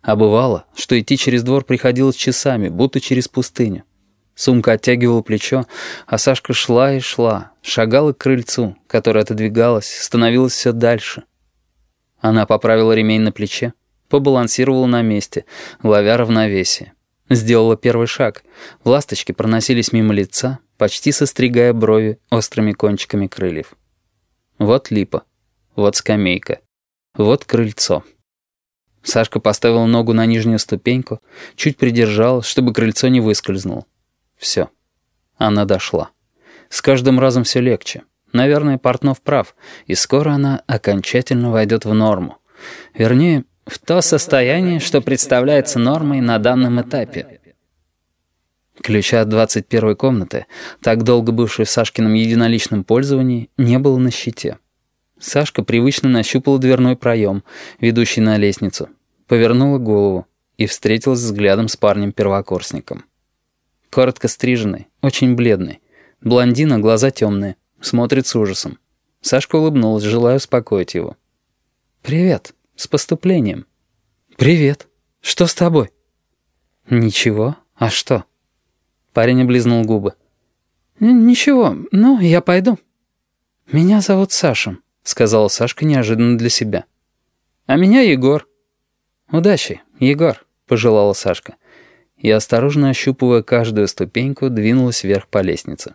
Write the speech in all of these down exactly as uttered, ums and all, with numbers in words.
А бывало, что идти через двор приходилось часами, будто через пустыню. Сумка оттягивала плечо, а Сашка шла и шла, шагала к крыльцу, которое отодвигалось, становилось все дальше. Она поправила ремень на плече, побалансировала на месте, ловя равновесие. Сделала первый шаг. Ласточки проносились мимо лица, почти состригая брови острыми кончиками крыльев. Вот липа, вот скамейка, вот крыльцо. Сашка поставила ногу на нижнюю ступеньку, чуть придержала, чтобы крыльцо не выскользнуло. Все. Она дошла. С каждым разом все легче. Наверное, Портнов прав, и скоро она окончательно войдет в норму. Вернее, в то состояние, что представляется нормой на данном этапе. Ключа от двадцать первой комнаты, так долго бывшей в Сашкином единоличном пользовании, не было на щите. Сашка привычно нащупала дверной проем, ведущий на лестницу, повернула голову и встретилась взглядом с парнем-первокурсником. Коротко стриженный, очень бледный. Блондина, глаза темные, смотрит с ужасом. Сашка улыбнулась, желая успокоить его. «Привет, с поступлением». «Привет. Что с тобой?» «Ничего. А что?» Парень облизнул губы. «Ничего, ну, я пойду». «Меня зовут Саша», — сказала Сашка неожиданно для себя. «А меня Егор». «Удачи, Егор», — пожелала Сашка. И, осторожно ощупывая каждую ступеньку, двинулась вверх по лестнице.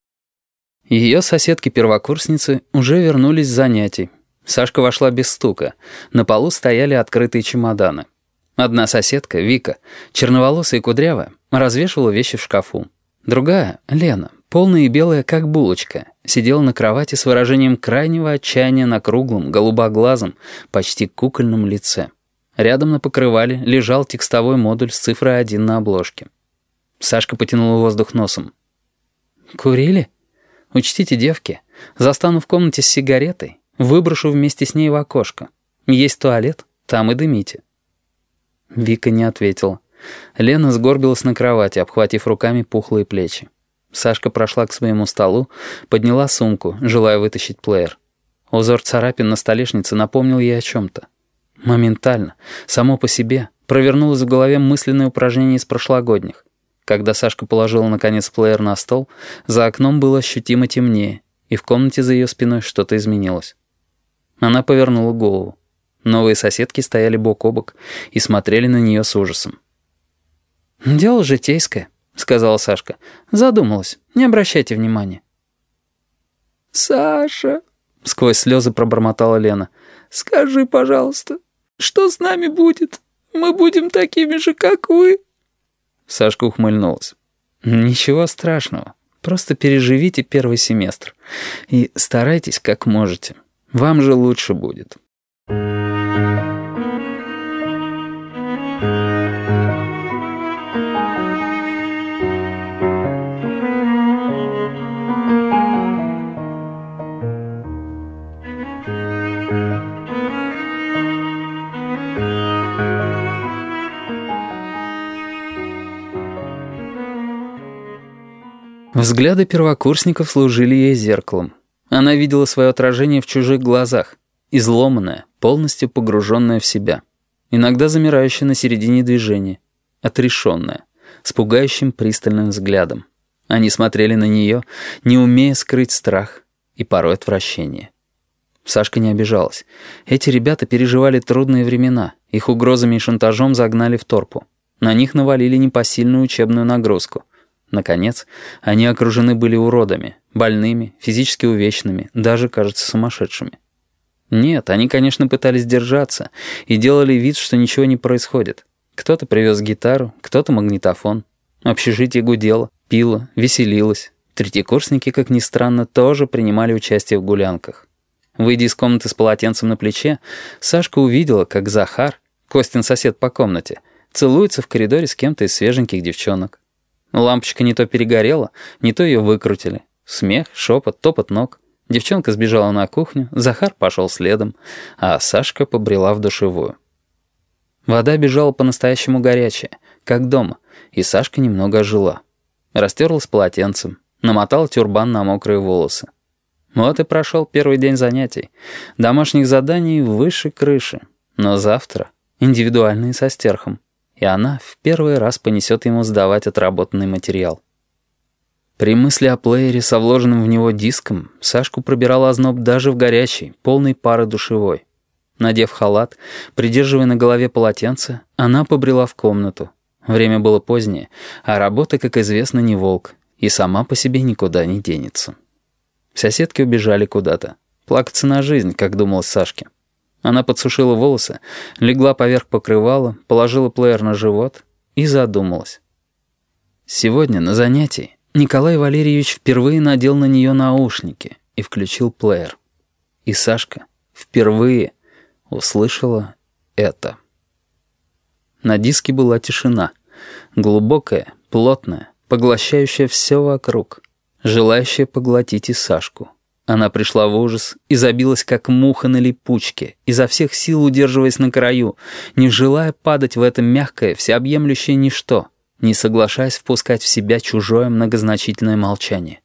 Ее соседки-первокурсницы уже вернулись с занятий. Сашка вошла без стука. На полу стояли открытые чемоданы. Одна соседка, Вика, черноволосая и кудрявая, развешивала вещи в шкафу. Другая, Лена, полная и белая, как булочка, сидела на кровати с выражением крайнего отчаяния на круглом, голубоглазом, почти кукольном лице. Рядом на покрывале лежал текстовой модуль с цифрой один на обложке. Сашка потянула воздух носом. «Курили? Учтите, девки, застану в комнате с сигаретой, выброшу вместе с ней в окошко. Есть туалет, там и дымите». Вика не ответила. Лена сгорбилась на кровати, обхватив руками пухлые плечи. Сашка прошла к своему столу, подняла сумку, желая вытащить плеер. Узор царапин на столешнице напомнил ей о чем-то. Моментально, само по себе, провернулось в голове мысленное упражнение из прошлогодних. Когда Сашка положила, наконец, плеер на стол, за окном было ощутимо темнее, и в комнате за ее спиной что-то изменилось. Она повернула голову. Новые соседки стояли бок о бок и смотрели на нее с ужасом. «Дело житейское», — сказала Сашка. «Задумалась. Не обращайте внимания». «Саша», — сквозь слезы пробормотала Лена, — «скажи, пожалуйста, что с нами будет? Мы будем такими же, как вы». Сашка ухмыльнулась. «Ничего страшного. Просто переживите первый семестр. И старайтесь, как можете. Вам же лучше будет». Взгляды первокурсников служили ей зеркалом. Она видела свое отражение в чужих глазах, изломанное, полностью погруженное в себя, иногда замирающее на середине движения, отрешенное, с пугающим пристальным взглядом. Они смотрели на нее, не умея скрыть страх и порой отвращение. Сашка не обижалась. Эти ребята переживали трудные времена, их угрозами и шантажом загнали в торпу. На них навалили непосильную учебную нагрузку. Наконец, они окружены были уродами, больными, физически увечными, даже, кажется, сумасшедшими. Нет, они, конечно, пытались держаться и делали вид, что ничего не происходит. Кто-то привез гитару, кто-то магнитофон. Общежитие гудело, пило, веселилось. Третьекурсники, как ни странно, тоже принимали участие в гулянках. Выйдя из комнаты с полотенцем на плече, Сашка увидела, как Захар, Костин сосед по комнате, целуется в коридоре с кем-то из свеженьких девчонок. Лампочка не то перегорела, не то ее выкрутили. Смех, шепот, топот ног. Девчонка сбежала на кухню, Захар пошел следом, а Сашка побрела в душевую. Вода бежала по-настоящему горячая, как дома, и Сашка немного ожила. Растерлась полотенцем, намотала тюрбан на мокрые волосы. Вот и прошел первый день занятий. Домашних заданий выше крыши. Но завтра... индивидуальные со стерхом, и она в первый раз понесет ему сдавать отработанный материал. При мысли о плеере со вложенным в него диском Сашку пробирал озноб даже в горячей, полной пары душевой. Надев халат, придерживая на голове полотенце, она побрела в комнату. Время было позднее, а работа, как известно, не волк, и сама по себе никуда не денется. Соседки убежали куда-то. Плакаться на жизнь, как думалось Сашке. Она подсушила волосы, легла поверх покрывала, положила плеер на живот и задумалась. Сегодня на занятии Николай Валерьевич впервые надел на нее наушники и включил плеер. И Сашка впервые услышала это. На диске была тишина, глубокая, плотная, поглощающая все вокруг, желающая поглотить и Сашку. Она пришла в ужас и забилась, как муха на липучке, изо всех сил удерживаясь на краю, не желая падать в это мягкое, всеобъемлющее ничто, не соглашаясь впускать в себя чужое многозначительное молчание.